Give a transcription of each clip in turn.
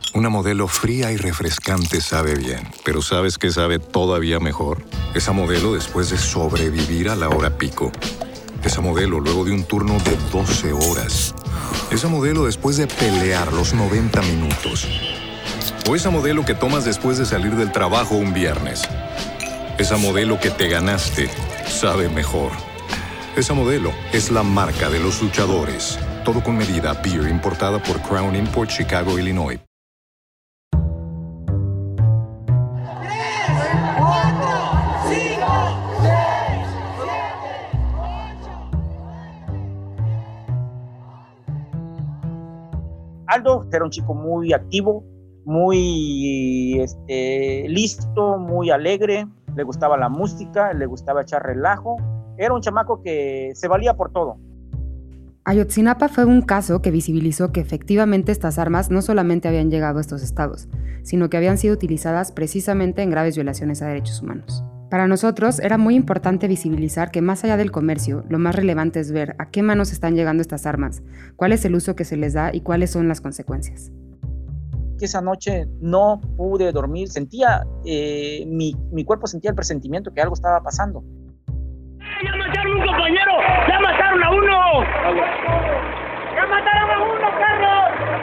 Una Modelo fría y refrescante sabe bien, pero ¿sabes qué sabe todavía mejor? Esa Modelo después de sobrevivir a la hora pico. Esa Modelo luego de un turno de 12 horas. Esa Modelo después de pelear los 90 minutos. O esa Modelo que tomas después de salir del trabajo un viernes. Esa Modelo que te ganaste sabe mejor. Esa Modelo es la marca de los luchadores. Todo con medida. Beer importada por Crown Import, Chicago, Illinois. Aldo era un chico muy activo, muy listo, muy alegre, le gustaba la música, le gustaba echar relajo. Era un chamaco que se valía por todo. Ayotzinapa fue un caso que visibilizó que efectivamente estas armas no solamente habían llegado a estos estados, sino que habían sido utilizadas precisamente en graves violaciones a derechos humanos. Para nosotros era muy importante visibilizar que más allá del comercio, lo más relevante es ver a qué manos están llegando estas armas, cuál es el uso que se les da y cuáles son las consecuencias. Esa noche no pude dormir, sentía, mi cuerpo sentía el presentimiento que algo estaba pasando. ¡Ya mataron a un compañero! ¡Ya mataron a uno! ¡Ya mataron a uno, Carlos!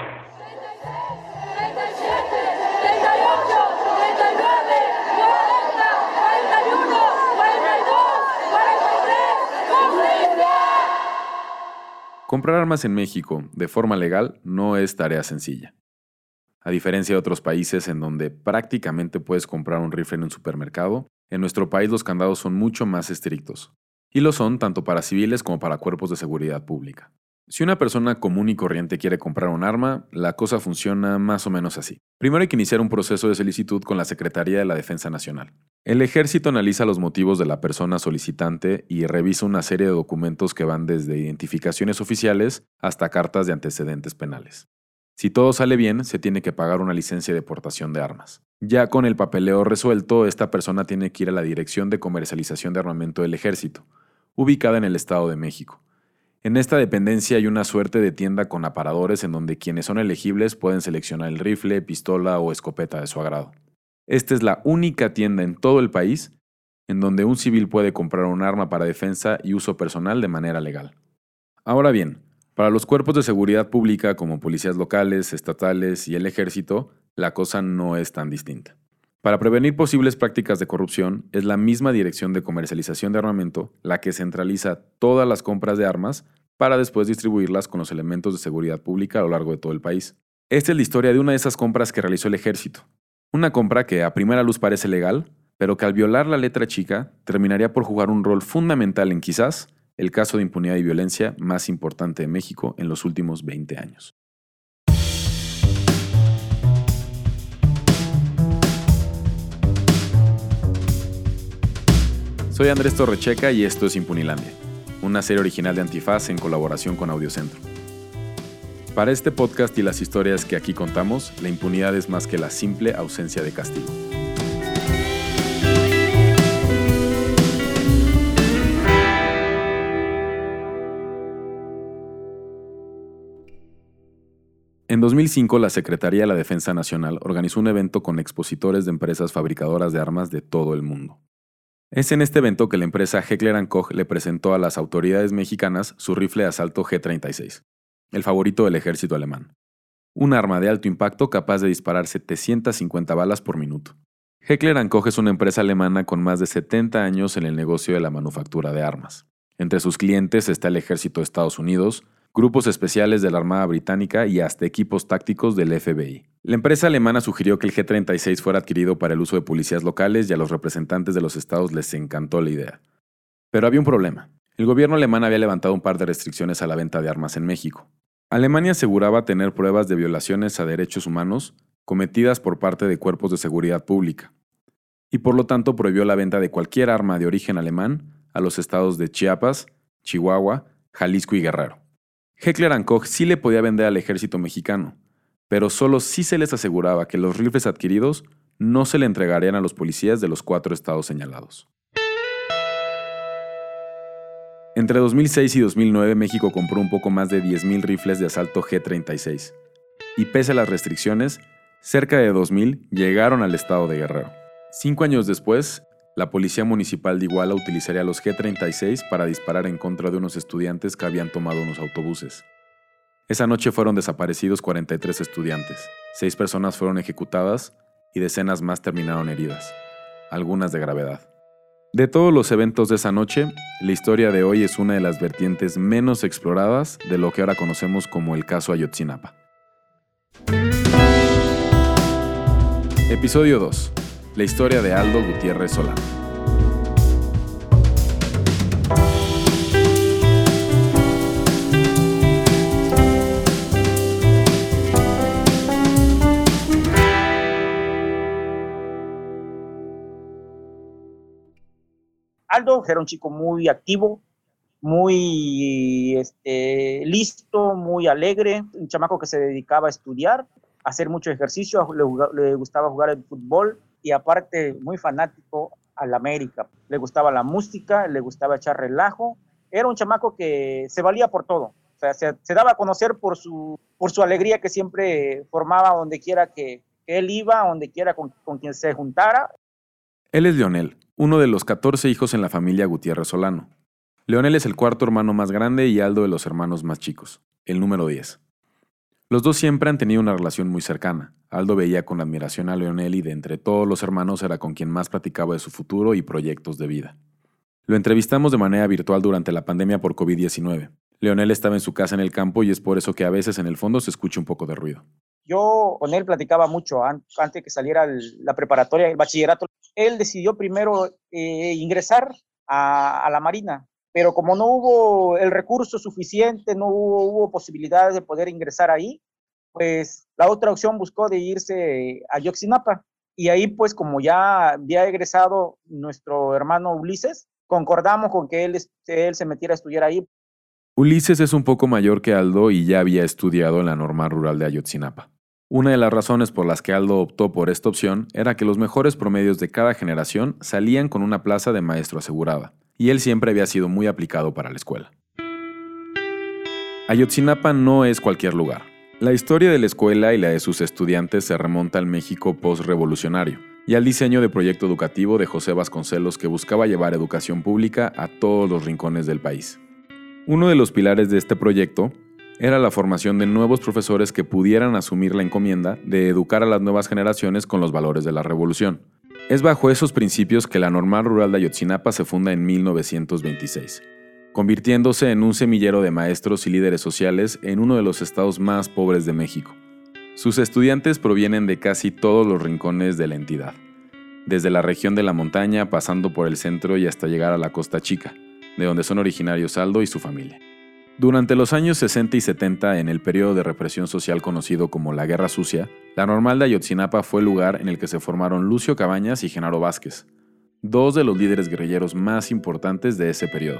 37, 38, 39, 40, 41, 42, 43, ¡cumplida! Comprar armas en México de forma legal no es tarea sencilla. A diferencia de otros países en donde prácticamente puedes comprar un rifle en un supermercado, en nuestro país los candados son mucho más estrictos. Y lo son tanto para civiles como para cuerpos de seguridad pública. Si una persona común y corriente quiere comprar un arma, la cosa funciona más o menos así. Primero hay que iniciar un proceso de solicitud con la Secretaría de la Defensa Nacional. El Ejército analiza los motivos de la persona solicitante y revisa una serie de documentos que van desde identificaciones oficiales hasta cartas de antecedentes penales. Si todo sale bien, se tiene que pagar una licencia de portación de armas. Ya con el papeleo resuelto, esta persona tiene que ir a la Dirección de Comercialización de Armamento del Ejército, ubicada en el Estado de México. En esta dependencia hay una suerte de tienda con aparadores en donde quienes son elegibles pueden seleccionar el rifle, pistola o escopeta de su agrado. Esta es la única tienda en todo el país en donde un civil puede comprar un arma para defensa y uso personal de manera legal. Ahora bien, para los cuerpos de seguridad pública como policías locales, estatales y el ejército, la cosa no es tan distinta. Para prevenir posibles prácticas de corrupción, es la misma Dirección de Comercialización de Armamento la que centraliza todas las compras de armas para después distribuirlas con los elementos de seguridad pública a lo largo de todo el país. Esta es la historia de una de esas compras que realizó el ejército. Una compra que a primera luz parece legal, pero que al violar la letra chica terminaría por jugar un rol fundamental en quizás el caso de impunidad y violencia más importante de México en los últimos 20 años. Soy Andrés Torrecheca y esto es Impunilandia, una serie original de Antifaz en colaboración con Audiocentro. Para este podcast y las historias que aquí contamos, la impunidad es más que la simple ausencia de castigo. En 2005, la Secretaría de la Defensa Nacional organizó un evento con expositores de empresas fabricadoras de armas de todo el mundo. Es en este evento que la empresa Heckler & Koch le presentó a las autoridades mexicanas su rifle de asalto G-36, el favorito del ejército alemán. Un arma de alto impacto capaz de disparar 750 balas por minuto. Heckler & Koch es una empresa alemana con más de 70 años en el negocio de la manufactura de armas. Entre sus clientes está el ejército de Estados Unidos, grupos especiales de la Armada Británica y hasta equipos tácticos del FBI. La empresa alemana sugirió que el G-36 fuera adquirido para el uso de policías locales y a los representantes de los estados les encantó la idea. Pero había un problema. El gobierno alemán había levantado un par de restricciones a la venta de armas en México. Alemania aseguraba tener pruebas de violaciones a derechos humanos cometidas por parte de cuerpos de seguridad pública, y por lo tanto prohibió la venta de cualquier arma de origen alemán a los estados de Chiapas, Chihuahua, Jalisco y Guerrero. Heckler & Koch sí le podía vender al ejército mexicano, pero solo si se les aseguraba que los rifles adquiridos no se le entregarían a los policías de los 4 estados señalados. Entre 2006 y 2009, México compró un poco más de 10,000 rifles de asalto G-36. y pese a las restricciones, cerca de 2,000 llegaron al estado de Guerrero. 5 años después, la Policía Municipal de Iguala utilizaría los G-36 para disparar en contra de unos estudiantes que habían tomado unos autobuses. Esa noche fueron desaparecidos 43 estudiantes, 6 personas fueron ejecutadas y decenas más terminaron heridas, algunas de gravedad. De todos los eventos de esa noche, la historia de hoy es una de las vertientes menos exploradas de lo que ahora conocemos como el caso Ayotzinapa. Episodio 2. La historia de Aldo Gutiérrez Solano. Aldo era un chico muy activo, muy listo, muy alegre, un chamaco que se dedicaba a estudiar, a hacer mucho ejercicio, le gustaba jugar el fútbol y aparte muy fanático al América. Le gustaba la música, le gustaba echar relajo. Era un chamaco que se valía por todo. O sea, se daba a conocer por su alegría que siempre formaba donde quiera que él iba, donde quiera con quien se juntara. Él es Leonel, uno de los 14 hijos en la familia Gutiérrez Solano. Leonel es el cuarto hermano más grande y Aldo de los hermanos más chicos, el número 10. Los dos siempre han tenido una relación muy cercana. Aldo veía con admiración a Leonel y de entre todos los hermanos era con quien más platicaba de su futuro y proyectos de vida. Lo entrevistamos de manera virtual durante la pandemia por COVID-19. Leonel estaba en su casa en el campo y es por eso que a veces en el fondo se escucha un poco de ruido. Yo con él platicaba mucho antes que saliera la preparatoria, el bachillerato. Él decidió primero ingresar a la Marina, pero como no hubo el recurso suficiente, no hubo posibilidades de poder ingresar ahí, pues la otra opción buscó de irse a Ayotzinapa. Y ahí pues como ya había egresado nuestro hermano Ulises, concordamos con que él se metiera a estudiar ahí. Ulises es un poco mayor que Aldo y ya había estudiado en la normal rural de Ayotzinapa. Una de las razones por las que Aldo optó por esta opción era que los mejores promedios de cada generación salían con una plaza de maestro asegurada, y él siempre había sido muy aplicado para la escuela. Ayotzinapa no es cualquier lugar. La historia de la escuela y la de sus estudiantes se remonta al México post-revolucionario y al diseño de proyecto educativo de José Vasconcelos que buscaba llevar educación pública a todos los rincones del país. Uno de los pilares de este proyecto era la formación de nuevos profesores que pudieran asumir la encomienda de educar a las nuevas generaciones con los valores de la revolución. Es bajo esos principios que la normal rural de Ayotzinapa se funda en 1926, convirtiéndose en un semillero de maestros y líderes sociales en uno de los estados más pobres de México. Sus estudiantes provienen de casi todos los rincones de la entidad, desde la región de la montaña, pasando por el centro y hasta llegar a la Costa Chica, de donde son originarios Aldo y su familia. Durante los años 60 y 70, en el periodo de represión social conocido como la Guerra Sucia, la normal de Ayotzinapa fue el lugar en el que se formaron Lucio Cabañas y Genaro Vázquez, dos de los líderes guerrilleros más importantes de ese periodo.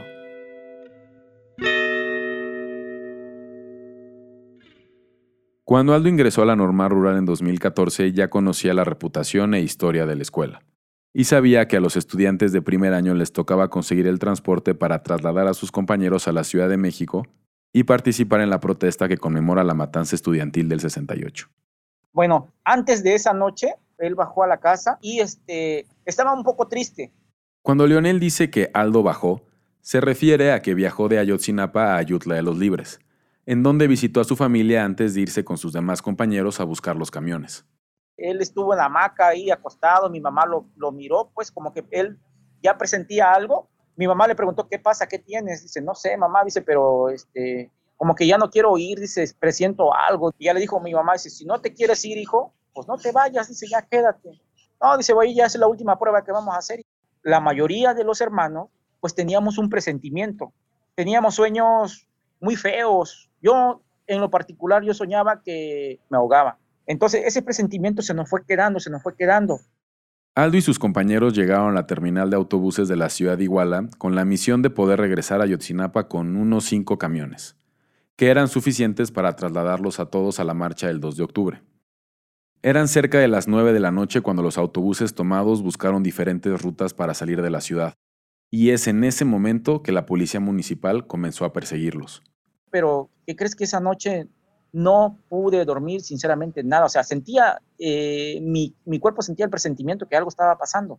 Cuando Aldo ingresó a la normal rural en 2014, ya conocía la reputación e historia de la escuela, y sabía que a los estudiantes de primer año les tocaba conseguir el transporte para trasladar a sus compañeros a la Ciudad de México y participar en la protesta que conmemora la matanza estudiantil del 68. Bueno, antes de esa noche, él bajó a la casa y estaba un poco triste. Cuando Leonel dice que Aldo bajó, se refiere a que viajó de Ayotzinapa a Ayutla de los Libres, en donde visitó a su familia antes de irse con sus demás compañeros a buscar los camiones. Él estuvo en la hamaca ahí acostado, mi mamá lo miró, pues como que él ya presentía algo. Mi mamá le preguntó, ¿qué pasa? ¿Qué tienes? Dice, no sé, mamá, dice, pero como que ya no quiero ir, dice, presiento algo. Y ya le dijo mi mamá, dice, si no te quieres ir, hijo, pues no te vayas, dice, ya quédate. No, dice, voy, ya es la última prueba que vamos a hacer. La mayoría de los hermanos, pues teníamos un presentimiento, teníamos sueños muy feos. Yo, en lo particular, yo soñaba que me ahogaba. Entonces, ese presentimiento se nos fue quedando. Aldo y sus compañeros llegaron a la terminal de autobuses de la ciudad de Iguala con la misión de poder regresar a Ayotzinapa con unos 5 camiones, que eran suficientes para trasladarlos a todos a la marcha del 2 de octubre. Eran cerca de las 9 de la noche cuando los autobuses tomados buscaron diferentes rutas para salir de la ciudad, y es en ese momento que la policía municipal comenzó a perseguirlos. Pero, ¿qué crees que esa noche No pude dormir, sinceramente, nada. O sea, sentía, mi cuerpo sentía el presentimiento que algo estaba pasando.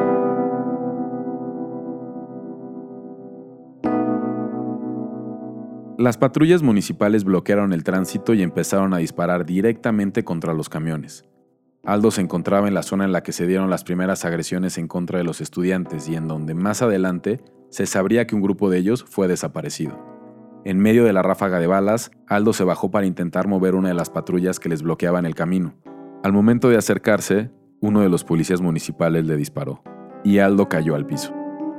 Las patrullas municipales bloquearon el tránsito y empezaron a disparar directamente contra los camiones. Aldo se encontraba en la zona en la que se dieron las primeras agresiones en contra de los estudiantes y en donde más adelante se sabría que un grupo de ellos fue desaparecido. En medio de la ráfaga de balas, Aldo se bajó para intentar mover una de las patrullas que les bloqueaban el camino. Al momento de acercarse, uno de los policías municipales le disparó y Aldo cayó al piso.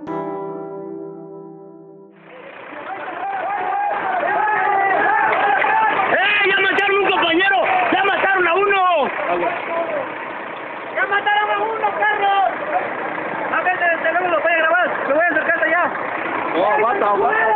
¡Ya mataron a un compañero! ¡Ya mataron a uno! ¡Ya mataron a uno, Carlos! A ver, luego lo voy a grabar. Me voy a acercar allá. ¡Oh, aguanta!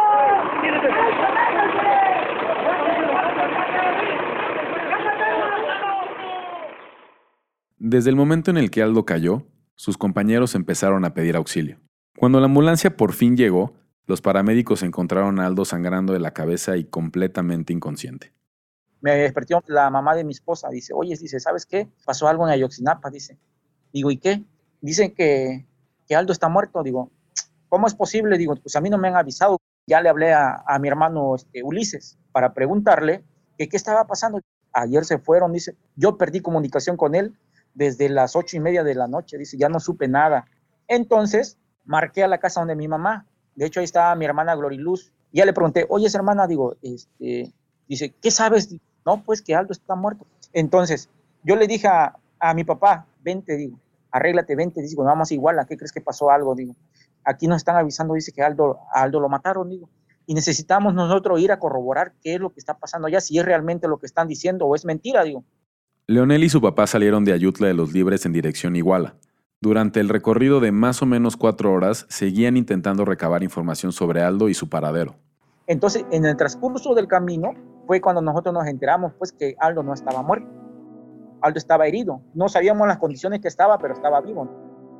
Desde el momento en el que Aldo cayó, sus compañeros empezaron a pedir auxilio. Cuando la ambulancia por fin llegó, los paramédicos encontraron a Aldo sangrando de la cabeza y completamente inconsciente. Me despertó la mamá de mi esposa, dice, oye, dice, ¿sabes qué? Pasó algo en Ayotzinapa, dice. Digo, ¿y qué? Dicen que Aldo está muerto. Digo, ¿cómo es posible? Digo, pues a mí no me han avisado. Ya le hablé a mi hermano Ulises para preguntarle que qué estaba pasando. Ayer se fueron, dice, yo perdí comunicación con él desde las 8:30 de la noche, dice, ya no supe nada. Entonces, marqué a la casa donde mi mamá, de hecho ahí estaba mi hermana Gloriluz, y ya le pregunté, oye, hermana, digo, dice, ¿qué sabes? No, pues que Aldo está muerto. Entonces, yo le dije a mi papá, vente, digo, arréglate, vente, digo, vamos igual, ¿a qué crees que pasó algo? Digo, aquí nos están avisando, dice que a Aldo lo mataron, digo, y necesitamos nosotros ir a corroborar qué es lo que está pasando allá, si es realmente lo que están diciendo o es mentira, digo. Leonel y su papá salieron de Ayutla de los Libres en dirección Iguala. Durante el recorrido de más o menos 4 horas, seguían intentando recabar información sobre Aldo y su paradero. Entonces, en el transcurso del camino, fue cuando nosotros nos enteramos pues, que Aldo no estaba muerto. Aldo estaba herido. No sabíamos las condiciones que estaba, pero estaba vivo.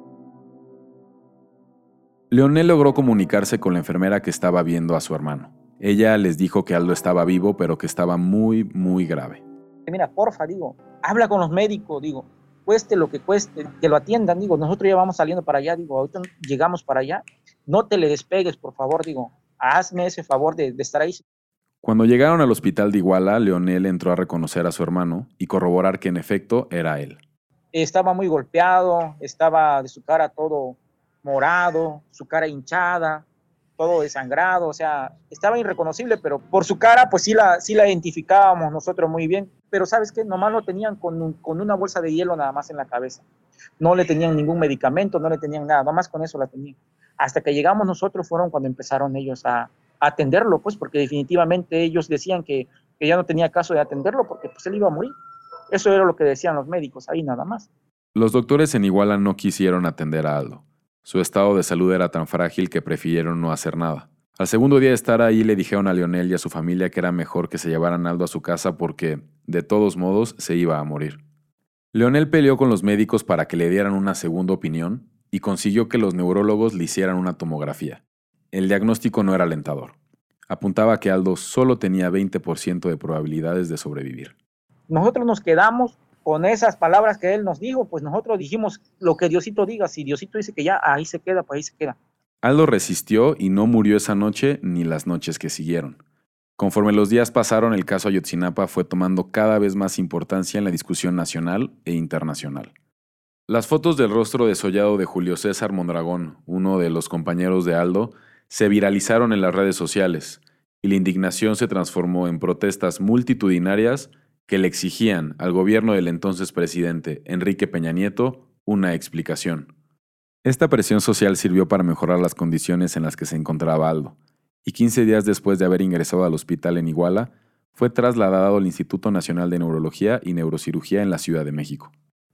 Leonel logró comunicarse con la enfermera que estaba viendo a su hermano. Ella les dijo que Aldo estaba vivo, pero que estaba muy, muy grave. Mira, porfa, digo, habla con los médicos, digo, cueste lo que cueste, que lo atiendan, digo, nosotros ya vamos saliendo para allá, digo, ahorita llegamos para allá, no te le despegues, por favor, digo, hazme ese favor de estar ahí. Cuando llegaron al hospital de Iguala, Leonel entró a reconocer a su hermano y corroborar que en efecto era él. Estaba muy golpeado, estaba de su cara todo morado, su cara hinchada, todo desangrado, o sea, estaba irreconocible, pero por su cara, pues sí la identificábamos nosotros muy bien. Pero ¿sabes qué? Nomás lo tenían con una bolsa de hielo nada más en la cabeza. No le tenían ningún medicamento, no le tenían nada, nomás con eso la tenían. Hasta que llegamos nosotros fueron cuando empezaron ellos a atenderlo, pues, porque definitivamente ellos decían que ya no tenía caso de atenderlo porque pues él iba a morir. Eso era lo que decían los médicos ahí nada más. Los doctores en Iguala no quisieron atender a Aldo. Su estado de salud era tan frágil que prefirieron no hacer nada. Al segundo día de estar ahí le dijeron a Leonel y a su familia que era mejor que se llevaran a Aldo a su casa porque, de todos modos, se iba a morir. Leonel peleó con los médicos para que le dieran una segunda opinión y consiguió que los neurólogos le hicieran una tomografía. El diagnóstico no era alentador. Apuntaba que Aldo solo tenía 20% de probabilidades de sobrevivir. Nosotros nos quedamos con esas palabras que él nos dijo, pues nosotros dijimos lo que Diosito diga. Si Diosito dice que ya ahí se queda, pues ahí se queda. Aldo resistió y no murió esa noche ni las noches que siguieron. Conforme los días pasaron, el caso Ayotzinapa fue tomando cada vez más importancia en la discusión nacional e internacional. Las fotos del rostro desollado de Julio César Mondragón, uno de los compañeros de Aldo, se viralizaron en las redes sociales y la indignación se transformó en protestas multitudinarias que le exigían al gobierno del entonces presidente Enrique Peña Nieto una explicación. Esta presión social sirvió para mejorar las condiciones en las que se encontraba Aldo, y 15 días después de haber ingresado al hospital en Iguala, fue trasladado al Instituto Nacional de Neurología y Neurocirugía en la Ciudad de México.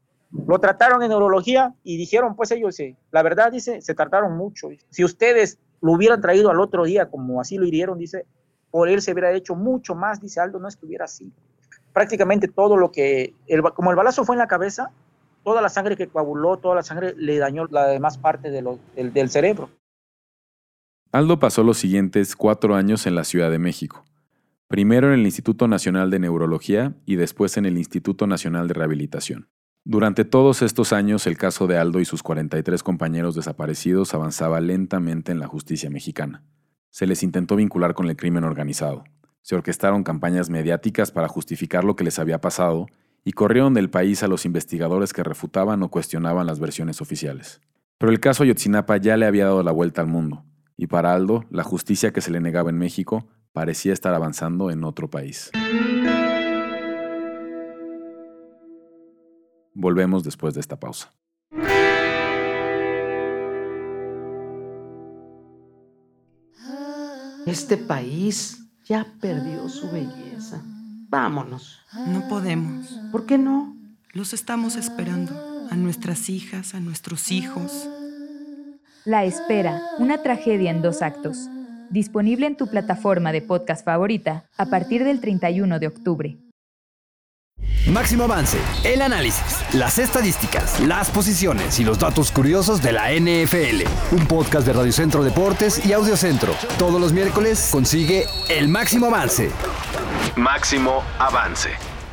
Lo trataron en neurología y dijeron, pues ellos, la verdad, dice, se trataron mucho. Si ustedes lo hubieran traído al otro día, como así lo hirieron, dice, por él se hubiera hecho mucho más, dice Aldo, no es que hubiera así. Prácticamente todo lo que, como el balazo fue en la cabeza, toda la sangre que coaguló, toda la sangre le dañó la demás parte del cerebro. Aldo pasó los siguientes 4 años en la Ciudad de México. primero en el Instituto Nacional de Neurología y después en el Instituto Nacional de Rehabilitación. Durante todos estos años, el caso de Aldo y sus 43 compañeros desaparecidos avanzaba lentamente en la justicia mexicana. Se les intentó vincular con el crimen organizado. Se orquestaron campañas mediáticas para justificar lo que les había pasado y corrieron del país a los investigadores que refutaban o cuestionaban las versiones oficiales. Pero el caso Ayotzinapa ya le había dado la vuelta al mundo, y para Aldo, la justicia que se le negaba en México parecía estar avanzando en otro país. Volvemos después de esta pausa. Este país ya perdió su belleza. Vámonos. No podemos. ¿Por qué no? Los estamos esperando. A nuestras hijas, a nuestros hijos. La espera, una tragedia en 2 actos. Disponible en tu plataforma de podcast favorita a partir del 31 de octubre. Máximo Avance, el análisis, las estadísticas, las posiciones y los datos curiosos de la NFL. Un podcast de Radio Centro Deportes y Audio Centro. Todos los miércoles consigue el Máximo Avance. Máximo Avance.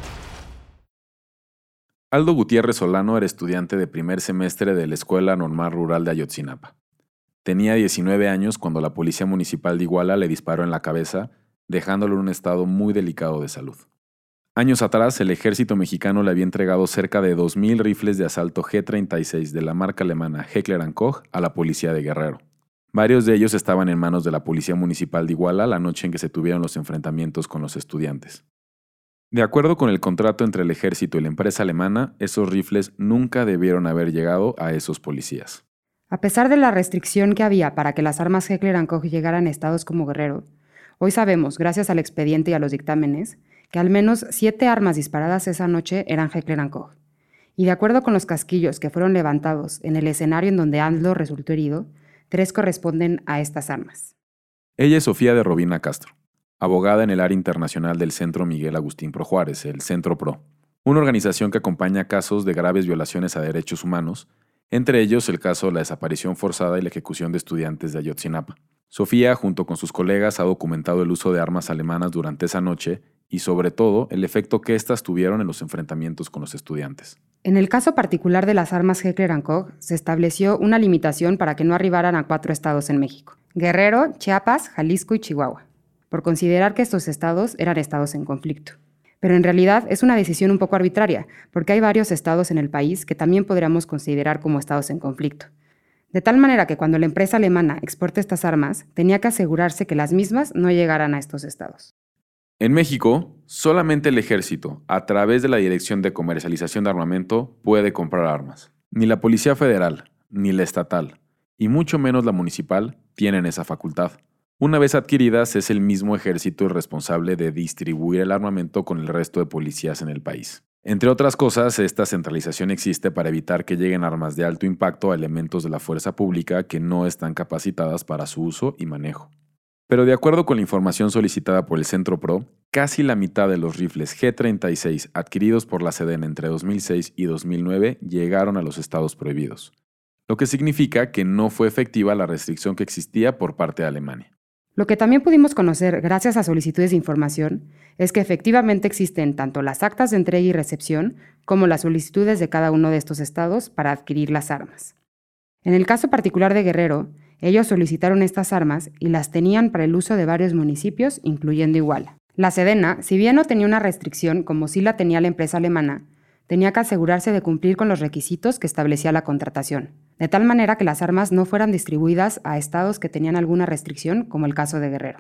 Aldo Gutiérrez Solano era estudiante de primer semestre de la Escuela Normal Rural de Ayotzinapa. Tenía 19 años cuando la Policía Municipal de Iguala le disparó en la cabeza, dejándolo en un estado muy delicado de salud. Años atrás, el ejército mexicano le había entregado cerca de 2,000 rifles de asalto G-36 de la marca alemana Heckler & Koch a la policía de Guerrero. Varios de ellos estaban en manos de la Policía Municipal de Iguala la noche en que se tuvieron los enfrentamientos con los estudiantes. De acuerdo con el contrato entre el ejército y la empresa alemana, esos rifles nunca debieron haber llegado a esos policías. A pesar de la restricción que había para que las armas Heckler & Koch llegaran a estados como Guerrero, hoy sabemos, gracias al expediente y a los dictámenes, que al menos 7 armas disparadas esa noche eran Heckler & Koch. Y de acuerdo con los casquillos que fueron levantados en el escenario en donde Aldo resultó herido, 3 corresponden a estas armas. Ella es Sofía de Robina Castro, abogada en el área internacional del Centro Miguel Agustín Pro Juárez, el Centro PRO, una organización que acompaña casos de graves violaciones a derechos humanos, entre ellos el caso de la desaparición forzada y la ejecución de estudiantes de Ayotzinapa. Sofía, junto con sus colegas, ha documentado el uso de armas alemanas durante esa noche y, sobre todo, el efecto que éstas tuvieron en los enfrentamientos con los estudiantes. En el caso particular de las armas Heckler & Koch, se estableció una limitación para que no arribaran a 4 estados en México: Guerrero, Chiapas, Jalisco y Chihuahua, por considerar que estos estados eran estados en conflicto. Pero en realidad es una decisión un poco arbitraria, porque hay varios estados en el país que también podríamos considerar como estados en conflicto. De tal manera que cuando la empresa alemana exporta estas armas, tenía que asegurarse que las mismas no llegaran a estos estados. En México, solamente el ejército, a través de la Dirección de Comercialización de Armamento, puede comprar armas. Ni la Policía Federal, ni la estatal, y mucho menos la municipal, tienen esa facultad. Una vez adquiridas, es el mismo ejército el responsable de distribuir el armamento con el resto de policías en el país. Entre otras cosas, esta centralización existe para evitar que lleguen armas de alto impacto a elementos de la fuerza pública que no están capacitadas para su uso y manejo. Pero de acuerdo con la información solicitada por el Centro PRO, casi la mitad de los rifles G-36 adquiridos por la Sedena entre 2006 y 2009 llegaron a los estados prohibidos, lo que significa que no fue efectiva la restricción que existía por parte de Alemania. Lo que también pudimos conocer gracias a solicitudes de información es que efectivamente existen tanto las actas de entrega y recepción como las solicitudes de cada uno de estos estados para adquirir las armas. En el caso particular de Guerrero, ellos solicitaron estas armas y las tenían para el uso de varios municipios, incluyendo Iguala. La Sedena, si bien no tenía una restricción como sí la tenía la empresa alemana, tenía que asegurarse de cumplir con los requisitos que establecía la contratación, de tal manera que las armas no fueran distribuidas a estados que tenían alguna restricción, como el caso de Guerrero.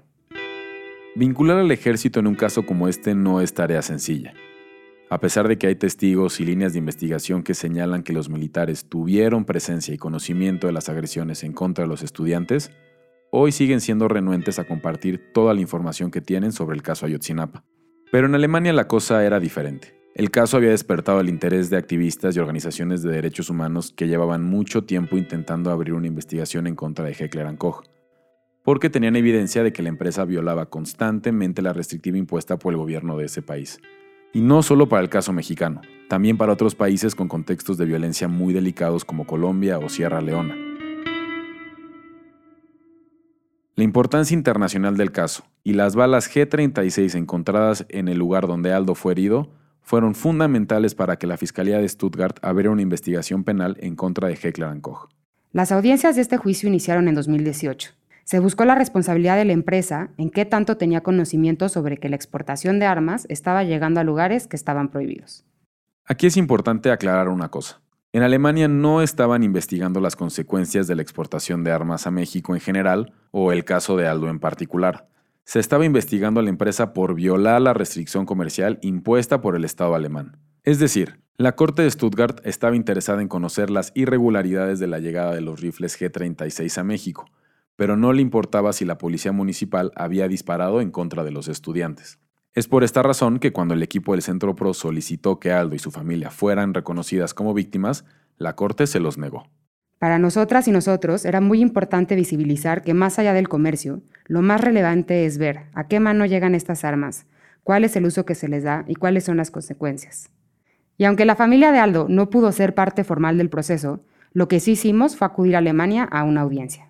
Vincular al ejército en un caso como este no es tarea sencilla. A pesar de que hay testigos y líneas de investigación que señalan que los militares tuvieron presencia y conocimiento de las agresiones en contra de los estudiantes, hoy siguen siendo renuentes a compartir toda la información que tienen sobre el caso Ayotzinapa. Pero en Alemania la cosa era diferente. El caso había despertado el interés de activistas y organizaciones de derechos humanos que llevaban mucho tiempo intentando abrir una investigación en contra de Heckler & Koch, porque tenían evidencia de que la empresa violaba constantemente la restrictiva impuesta por el gobierno de ese país. Y no solo para el caso mexicano, también para otros países con contextos de violencia muy delicados como Colombia o Sierra Leona. La importancia internacional del caso y las balas G-36 encontradas en el lugar donde Aldo fue herido fueron fundamentales para que la Fiscalía de Stuttgart abriera una investigación penal en contra de Heckler & Koch. Las audiencias de este juicio iniciaron en 2018. Se buscó la responsabilidad de la empresa en qué tanto tenía conocimiento sobre que la exportación de armas estaba llegando a lugares que estaban prohibidos. Aquí es importante aclarar una cosa. En Alemania no estaban investigando las consecuencias de la exportación de armas a México en general o el caso de Aldo en particular. Se estaba investigando a la empresa por violar la restricción comercial impuesta por el Estado alemán. Es decir, la Corte de Stuttgart estaba interesada en conocer las irregularidades de la llegada de los rifles G-36 a México, pero no le importaba si la policía municipal había disparado en contra de los estudiantes. Es por esta razón que cuando el equipo del Centro PRO solicitó que Aldo y su familia fueran reconocidas como víctimas, la Corte se los negó. Para nosotras y nosotros era muy importante visibilizar que más allá del comercio, lo más relevante es ver a qué mano llegan estas armas, cuál es el uso que se les da y cuáles son las consecuencias. Y aunque la familia de Aldo no pudo ser parte formal del proceso, lo que sí hicimos fue acudir a Alemania a una audiencia.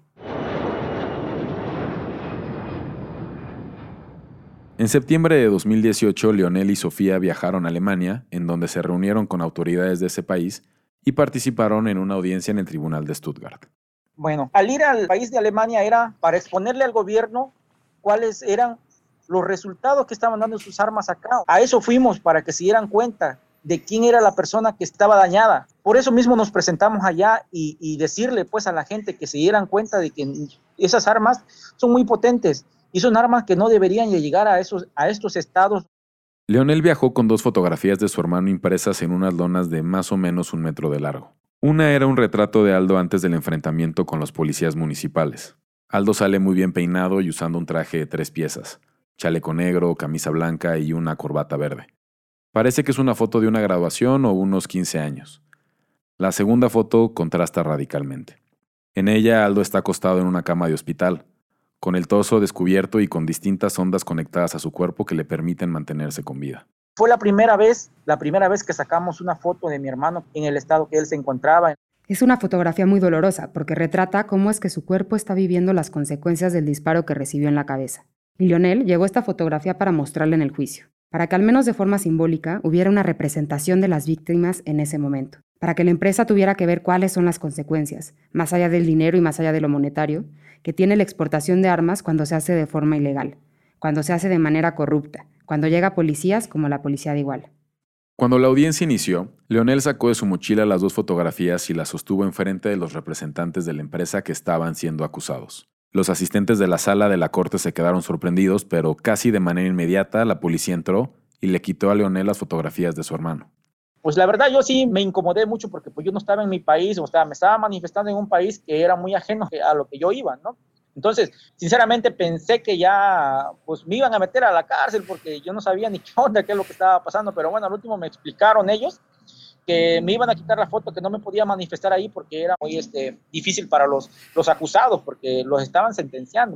En septiembre de 2018, Leonel y Sofía viajaron a Alemania, en donde se reunieron con autoridades de ese país y participaron en una audiencia en el Tribunal de Stuttgart. Bueno, al ir al país de Alemania era para exponerle al gobierno cuáles eran los resultados que estaban dando sus armas acá. A eso fuimos, para que se dieran cuenta de quién era la persona que estaba dañada. Por eso mismo nos presentamos allá y decirle pues a la gente que se dieran cuenta de que esas armas son muy potentes. Y son armas que no deberían llegar a estos estados. Leonel viajó con 2 fotografías de su hermano impresas en unas lonas de más o menos 1 metro de largo. Una era un retrato de Aldo antes del enfrentamiento con los policías municipales. Aldo sale muy bien peinado y usando un traje de 3 piezas, chaleco negro, camisa blanca y una corbata verde. Parece que es una foto de una graduación o unos 15 años. La segunda foto contrasta radicalmente. En ella, Aldo está acostado en una cama de hospital, con el torso descubierto y con distintas ondas conectadas a su cuerpo que le permiten mantenerse con vida. Fue la primera vez que sacamos una foto de mi hermano en el estado que él se encontraba. Es una fotografía muy dolorosa porque retrata cómo es que su cuerpo está viviendo las consecuencias del disparo que recibió en la cabeza. Y Leonel llegó esta fotografía para mostrarla en el juicio, para que al menos de forma simbólica hubiera una representación de las víctimas en ese momento, para que la empresa tuviera que ver cuáles son las consecuencias, más allá del dinero y más allá de lo monetario, que tiene la exportación de armas cuando se hace de forma ilegal, cuando se hace de manera corrupta, cuando llega a policías como la policía de Iguala. Cuando la audiencia inició, Leonel sacó de su mochila las 2 fotografías y las sostuvo enfrente de los representantes de la empresa que estaban siendo acusados. Los asistentes de la sala de la corte se quedaron sorprendidos, pero casi de manera inmediata la policía entró y le quitó a Leonel las fotografías de su hermano. Pues la verdad yo sí me incomodé mucho porque pues yo no estaba en mi país, o sea, me estaba manifestando en un país que era muy ajeno a lo que yo iba, ¿no? Entonces, sinceramente pensé que ya pues me iban a meter a la cárcel porque yo no sabía ni qué onda, qué es lo que estaba pasando, pero bueno, al último me explicaron ellos que me iban a quitar la foto, que no me podía manifestar ahí porque era muy difícil para los acusados porque los estaban sentenciando.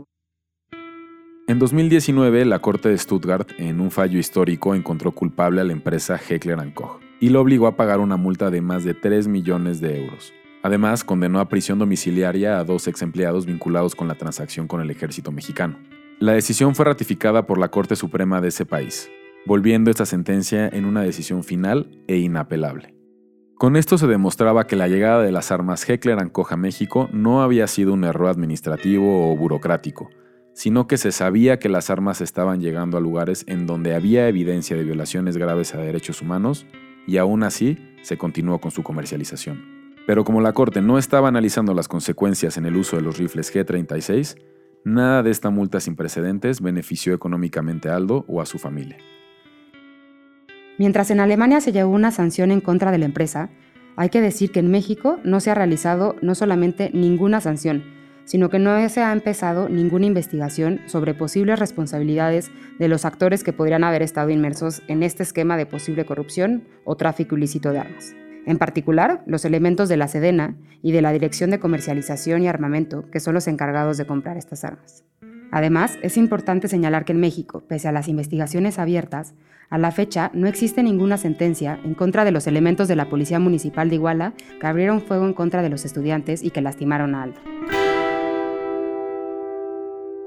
En 2019, la Corte de Stuttgart, en un fallo histórico, encontró culpable a la empresa Heckler & Koch y lo obligó a pagar una multa de más de 3 millones de euros. Además, condenó a prisión domiciliaria a 2 ex-empleados vinculados con la transacción con el ejército mexicano. La decisión fue ratificada por la Corte Suprema de ese país, volviendo esta sentencia en una decisión final e inapelable. Con esto se demostraba que la llegada de las armas Heckler & Koch a México no había sido un error administrativo o burocrático, sino que se sabía que las armas estaban llegando a lugares en donde había evidencia de violaciones graves a derechos humanos y aún así se continuó con su comercialización. Pero como la Corte no estaba analizando las consecuencias en el uso de los rifles G-36, nada de esta multa sin precedentes benefició económicamente a Aldo o a su familia. Mientras en Alemania se llevó una sanción en contra de la empresa, hay que decir que en México no se ha realizado no solamente ninguna sanción, sino que no se ha empezado ninguna investigación sobre posibles responsabilidades de los actores que podrían haber estado inmersos en este esquema de posible corrupción o tráfico ilícito de armas. En particular, los elementos de la Sedena y de la Dirección de Comercialización y Armamento, que son los encargados de comprar estas armas. Además, es importante señalar que en México, pese a las investigaciones abiertas, a la fecha no existe ninguna sentencia en contra de los elementos de la Policía Municipal de Iguala que abrieron fuego en contra de los estudiantes y que lastimaron a Aldo.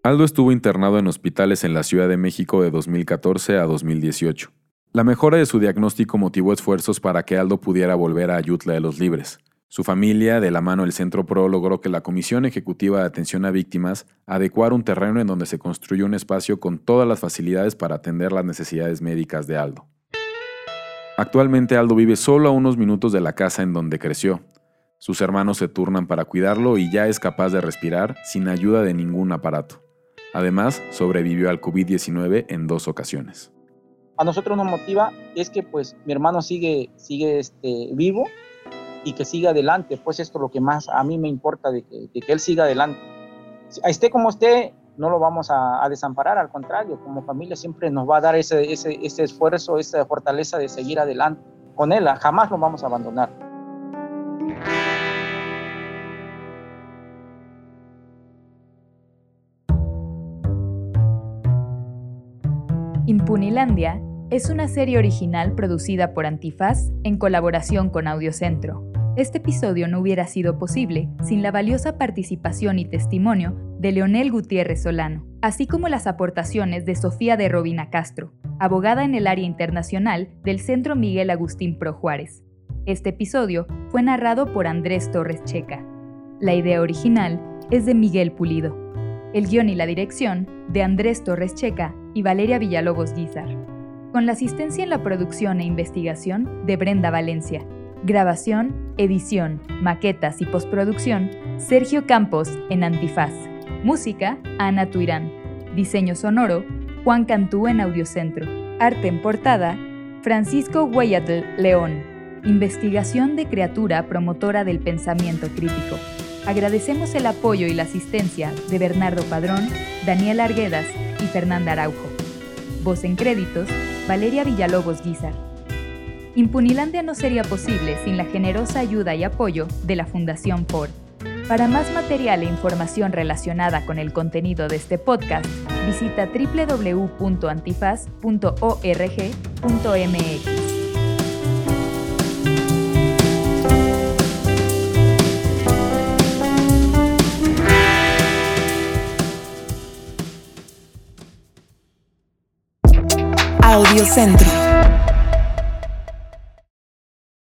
Aldo estuvo internado en hospitales en la Ciudad de México de 2014 a 2018. La mejora de su diagnóstico motivó esfuerzos para que Aldo pudiera volver a Ayutla de los Libres. Su familia, de la mano del Centro PRO, logró que la Comisión Ejecutiva de Atención a Víctimas adecuara un terreno en donde se construyó un espacio con todas las facilidades para atender las necesidades médicas de Aldo. Actualmente Aldo vive solo a unos minutos de la casa en donde creció. Sus hermanos se turnan para cuidarlo y ya es capaz de respirar sin ayuda de ningún aparato. Además, sobrevivió al COVID-19 en 2 ocasiones. A nosotros nos motiva es que pues mi hermano sigue vivo y que siga adelante, pues esto es lo que más a mí me importa, de que él siga adelante. Esté como esté, no lo vamos a desamparar, al contrario, como familia siempre nos va a dar ese esfuerzo, esa fortaleza de seguir adelante. Con él jamás lo vamos a abandonar. Impunilandia es una serie original producida por Antifaz en colaboración con Audiocentro. Este episodio no hubiera sido posible sin la valiosa participación y testimonio de Leonel Gutiérrez Solano, así como las aportaciones de Sofía de Robina Castro, abogada en el área internacional del Centro Miguel Agustín Pro Juárez. Este episodio fue narrado por Andrés Torres Checa. La idea original es de Miguel Pulido. El guión y la dirección de Andrés Torres Checa y Valeria Villalobos Guizar, con la asistencia en la producción e investigación de Brenda Valencia. Grabación, edición, maquetas y postproducción, Sergio Campos en Antifaz. Música, Ana Tuirán. Diseño sonoro, Juan Cantú en Audiocentro. Arte en portada, Francisco Hueyatl León. Investigación de criatura promotora del pensamiento crítico. Agradecemos el apoyo y la asistencia de Bernardo Padrón, Daniel Arguedas y Fernanda Araujo. Voz en créditos, Valeria Villalobos Guizar. Impunilandia no sería posible sin la generosa ayuda y apoyo de la Fundación Ford. Para más material e información relacionada con el contenido de este podcast, visita www.antifaz.org.mx. Audiocentro.